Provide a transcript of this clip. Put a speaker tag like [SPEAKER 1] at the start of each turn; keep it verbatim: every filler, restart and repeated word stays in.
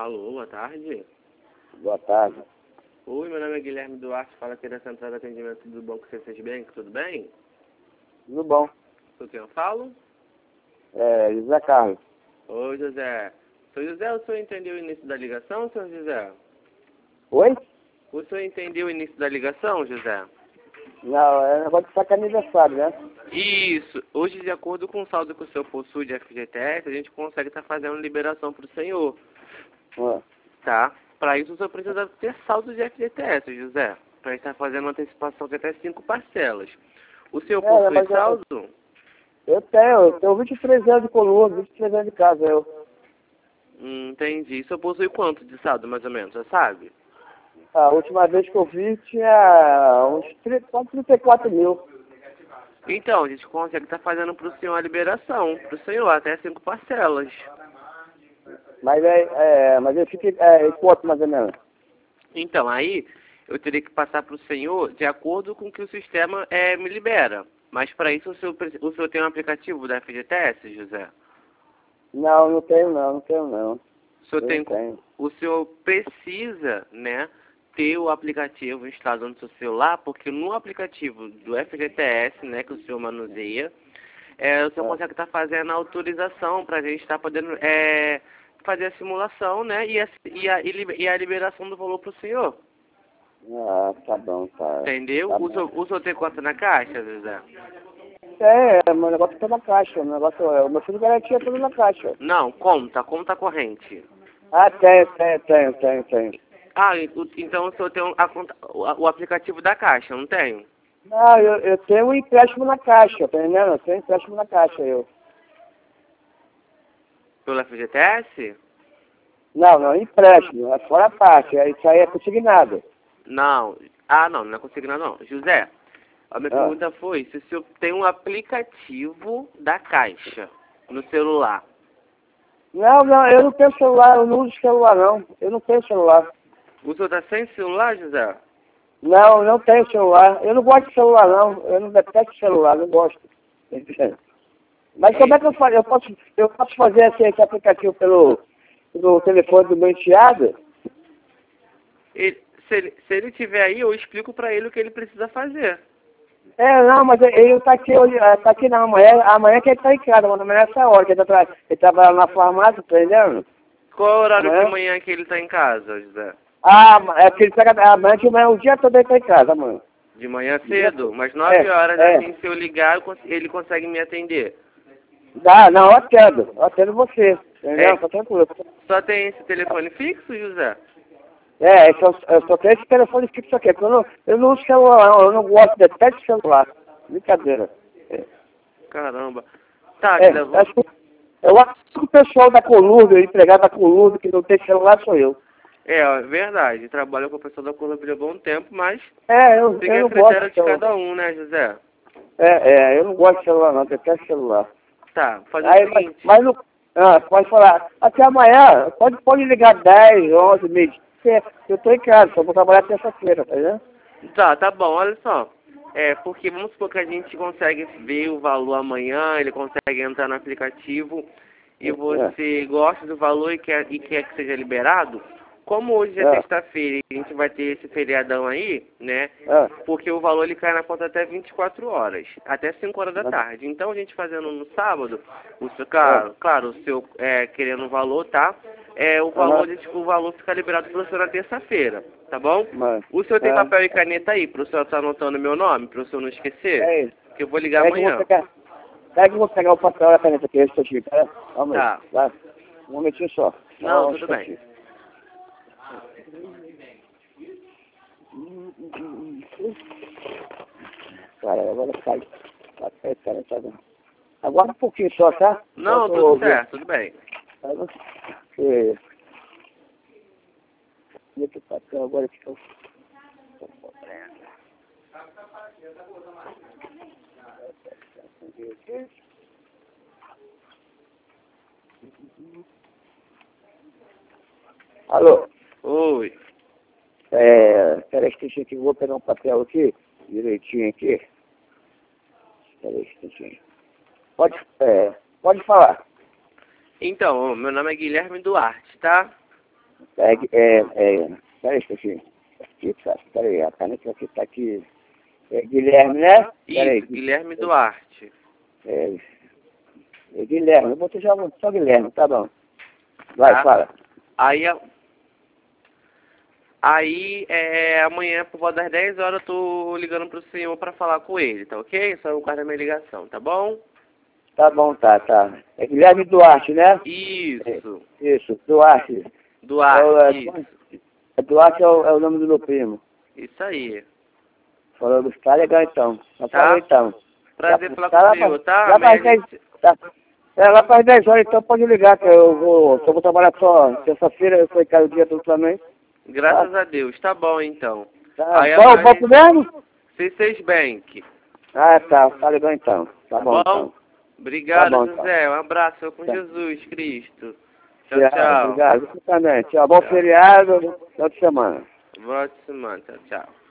[SPEAKER 1] Alô, boa tarde.
[SPEAKER 2] Boa tarde.
[SPEAKER 1] Oi, meu nome é Guilherme Duarte, fala aqui da Central de Atendimento do Banco C C Bank, tudo bem?
[SPEAKER 2] Tudo bom?
[SPEAKER 1] Com quem eu falo?
[SPEAKER 2] É, José Carlos.
[SPEAKER 1] Oi, José. Seu José, o senhor entendeu o início da ligação, senhor José?
[SPEAKER 2] Oi?
[SPEAKER 1] O senhor entendeu o início da ligação, José?
[SPEAKER 2] Não, é negócio de sacar aniversário, né?
[SPEAKER 1] Isso. Hoje, de acordo com o saldo que o senhor possui de F G T S, a gente consegue estar fazendo liberação para o senhor,
[SPEAKER 2] Ah,
[SPEAKER 1] tá? Para isso, o senhor precisa ter saldo de F G T S, José. Para estar fazendo uma antecipação de até cinco parcelas. O senhor
[SPEAKER 2] É,
[SPEAKER 1] possui
[SPEAKER 2] mas eu,
[SPEAKER 1] saldo?
[SPEAKER 2] eu tenho, eu tenho vinte e três anos de coluna, vinte e três anos de casa, eu.
[SPEAKER 1] Hum, entendi. O senhor possui quanto de saldo, mais ou menos, já sabe?
[SPEAKER 2] A última vez que eu vi tinha uns trinta, quase trinta e quatro mil.
[SPEAKER 1] Então, a gente consegue estar fazendo para o senhor a liberação. Para o senhor, até cinco parcelas.
[SPEAKER 2] Mas é, é mas eu fiquei, é, em quanto mais ou menos?
[SPEAKER 1] Então, aí, eu teria que passar para o senhor de acordo com o que o sistema é, me libera. Mas para isso, o senhor, preci- o senhor tem um aplicativo da F G T S, José?
[SPEAKER 2] Não, não tenho não, não tenho não.
[SPEAKER 1] O senhor,
[SPEAKER 2] Eu
[SPEAKER 1] tem,
[SPEAKER 2] não tenho.
[SPEAKER 1] o senhor precisa, né, ter o aplicativo instalado no seu celular, porque no aplicativo do F G T S, né, que o senhor manuseia, é, o senhor
[SPEAKER 2] Ah,
[SPEAKER 1] consegue estar fazendo a autorização para a gente estar podendo é, fazer a simulação, né, e a, e a, e liber- e a liberação do valor para o senhor.
[SPEAKER 2] ah, tá bom, tá.
[SPEAKER 1] Entendeu?
[SPEAKER 2] Tá
[SPEAKER 1] O
[SPEAKER 2] bom.
[SPEAKER 1] senhor, o senhor tem conta na caixa, José?
[SPEAKER 2] É, é, meu negócio tá na caixa, o negócio, é, o meu filho garantia tudo na caixa.
[SPEAKER 1] Não, conta, conta corrente.
[SPEAKER 2] Ah, tenho, tenho, tenho, tenho, tenho.
[SPEAKER 1] Ah, e o- então o senhor tem um- a conta, o, o aplicativo da caixa, não tem?
[SPEAKER 2] Não, eu, eu tenho um empréstimo na caixa, tá entendendo? Eu tenho um empréstimo na caixa, eu.
[SPEAKER 1] Pelo F G T S?
[SPEAKER 2] Não, não, empréstimo, é fora a parte, é, isso aí é consignado.
[SPEAKER 1] Não. Ah, não, não é consignado não. José, a minha
[SPEAKER 2] Ah.
[SPEAKER 1] pergunta foi se o senhor tem um aplicativo da caixa no celular.
[SPEAKER 2] Não, não, eu não tenho celular, eu não uso celular não, eu não tenho celular.
[SPEAKER 1] O senhor está sem celular, José?
[SPEAKER 2] Não, não tenho celular, eu não gosto de celular não, eu não detesto celular, não gosto. Mas como é que eu faço? Eu posso, eu posso fazer esse, esse aplicativo pelo, pelo telefone do meu enteado?
[SPEAKER 1] Ele, se, ele, se ele tiver aí, eu explico para ele o que ele precisa fazer.
[SPEAKER 2] É, não, mas ele tá aqui hoje, eh, tá aqui não, amanhã, amanhã que ele tá em casa, mas amanhã é essa hora, que ele, tá, ele trabalha na farmácia, tá entendendo?
[SPEAKER 1] Qual é o horário
[SPEAKER 2] Amanhã?
[SPEAKER 1] de manhã que ele está em casa, José?
[SPEAKER 2] Ah, é porque ele pega, amanhã de manhã, o dia todo ele tá em casa, mano.
[SPEAKER 1] De manhã
[SPEAKER 2] O dia
[SPEAKER 1] cedo?
[SPEAKER 2] todo.
[SPEAKER 1] Mas nove
[SPEAKER 2] É,
[SPEAKER 1] horas,
[SPEAKER 2] é,
[SPEAKER 1] assim, se eu ligar, eu cons- ele consegue me atender.
[SPEAKER 2] dá, não, eu atendo, eu atendo você, entendeu?
[SPEAKER 1] É,
[SPEAKER 2] Tá tranquilo.
[SPEAKER 1] só tem esse telefone fixo, José?
[SPEAKER 2] É, eu só, eu só tenho esse telefone fixo aqui, porque eu não, eu não uso celular, não, eu não gosto, detesto celular. Brincadeira. É,
[SPEAKER 1] Caramba. Tá,
[SPEAKER 2] é,
[SPEAKER 1] José, vou...
[SPEAKER 2] acho que eu acho que o pessoal da Colurbe, o empregado da Colurbe, que não tem celular, sou eu.
[SPEAKER 1] É, é verdade. Trabalho com o pessoal da Colômbia há bom tempo, mas
[SPEAKER 2] É, eu,
[SPEAKER 1] fica
[SPEAKER 2] eu
[SPEAKER 1] a
[SPEAKER 2] não gosto
[SPEAKER 1] critério
[SPEAKER 2] de
[SPEAKER 1] de
[SPEAKER 2] celular.
[SPEAKER 1] cada um, né, José?
[SPEAKER 2] É, é, eu não gosto de celular não, detesto celular.
[SPEAKER 1] Tá, fazer
[SPEAKER 2] Aí,
[SPEAKER 1] o
[SPEAKER 2] mas,
[SPEAKER 1] seguinte.
[SPEAKER 2] mas não, ah, pode falar, até amanhã, pode, pode ligar dez, onze, meio dia, eu tô em casa, só vou trabalhar terça-feira, tá vendo?
[SPEAKER 1] Tá, tá bom, olha só. É, porque vamos supor que a gente consegue ver o valor amanhã, ele consegue entrar no aplicativo e você gosta do valor e quer, e quer que seja liberado. Como hoje é
[SPEAKER 2] É,
[SPEAKER 1] sexta-feira e a gente vai ter esse feriadão aí, né?
[SPEAKER 2] é,
[SPEAKER 1] Porque o valor ele cai na conta até vinte e quatro horas, até cinco horas da
[SPEAKER 2] é,
[SPEAKER 1] tarde. Então a gente fazendo no sábado, o seu, claro, claro, o seu é, querendo o valor, tá? É, o valor, a gente, o valor fica liberado para o senhor na terça-feira, tá bom?
[SPEAKER 2] mas,
[SPEAKER 1] O senhor tem
[SPEAKER 2] é,
[SPEAKER 1] papel e caneta aí, para o senhor estar anotando meu nome, para o senhor não esquecer?
[SPEAKER 2] é isso.
[SPEAKER 1] Que eu vou ligar
[SPEAKER 2] É que eu vou
[SPEAKER 1] amanhã.
[SPEAKER 2] pegar, é que eu vou pegar o papel e a caneta aqui, esse instantinho, tá? Calma aí,
[SPEAKER 1] Tá.
[SPEAKER 2] vai, um momentinho só.
[SPEAKER 1] Não,
[SPEAKER 2] Só um
[SPEAKER 1] tudo bem.
[SPEAKER 2] instantinho. Cara, agora sai. Tá, sai, cara, tá bom. Aguarda um pouquinho só, tá?
[SPEAKER 1] Não,
[SPEAKER 2] Só tô
[SPEAKER 1] tudo
[SPEAKER 2] ouvindo.
[SPEAKER 1] certo, tudo bem.
[SPEAKER 2] Tá bom? Porque... E aqui o papel agora que eu... Alô?
[SPEAKER 1] Oi.
[SPEAKER 2] É... Peraí, que eu vou pegar um papel aqui, direitinho aqui. Peraí, instantinho. Pode, é, pode falar.
[SPEAKER 1] Então, meu nome é Guilherme Duarte, tá?
[SPEAKER 2] É, é, é, peraí, esqueci. Aqui, tá, peraí, a caneta aqui tá aqui. É Guilherme, né? Peraí.
[SPEAKER 1] Isso, Guilherme Duarte.
[SPEAKER 2] É, é Guilherme, eu botei já só Guilherme, tá bom. Vai,
[SPEAKER 1] Tá?
[SPEAKER 2] fala.
[SPEAKER 1] Aí, a- aí é, amanhã, por volta das dez horas, eu tô ligando pro senhor pra falar com ele, tá ok? Só eu guardo a minha ligação, tá bom?
[SPEAKER 2] Tá bom, tá, tá. É Guilherme Duarte, né?
[SPEAKER 1] Isso,
[SPEAKER 2] É, isso, Duarte.
[SPEAKER 1] Duarte,
[SPEAKER 2] É, o-
[SPEAKER 1] isso,
[SPEAKER 2] é, Duarte é o, é o nome do meu primo.
[SPEAKER 1] isso aí.
[SPEAKER 2] Falou, tá legal então. Tá,
[SPEAKER 1] Tá?
[SPEAKER 2] falou então.
[SPEAKER 1] Prazer
[SPEAKER 2] Já-
[SPEAKER 1] falar
[SPEAKER 2] tá
[SPEAKER 1] com o
[SPEAKER 2] lá
[SPEAKER 1] senhor,
[SPEAKER 2] pra-
[SPEAKER 1] tá?
[SPEAKER 2] Lá
[SPEAKER 1] Amanhã
[SPEAKER 2] para
[SPEAKER 1] a
[SPEAKER 2] dez,
[SPEAKER 1] gente...
[SPEAKER 2] tá. É, lá para dez horas, então pode ligar, que eu vou, que eu vou trabalhar só terça-feira, eu fui cá o dia todo também.
[SPEAKER 1] Graças a Deus, tá bom então.
[SPEAKER 2] Tá.
[SPEAKER 1] Aí
[SPEAKER 2] Qual é o
[SPEAKER 1] amanhã...
[SPEAKER 2] banco mesmo?
[SPEAKER 1] C seis Bank,
[SPEAKER 2] Ah, tá, tá legal então. Tá,
[SPEAKER 1] tá
[SPEAKER 2] bom,
[SPEAKER 1] bom?
[SPEAKER 2] então.
[SPEAKER 1] Obrigado,
[SPEAKER 2] Tá bom, então.
[SPEAKER 1] José. Um abraço, eu com
[SPEAKER 2] Tá.
[SPEAKER 1] Jesus Cristo. Tchau,
[SPEAKER 2] Tchau,
[SPEAKER 1] tchau.
[SPEAKER 2] obrigado. Você também. Tchau, bom
[SPEAKER 1] Tchau.
[SPEAKER 2] feriado, final de semana.
[SPEAKER 1] Boa semana, tchau, tchau.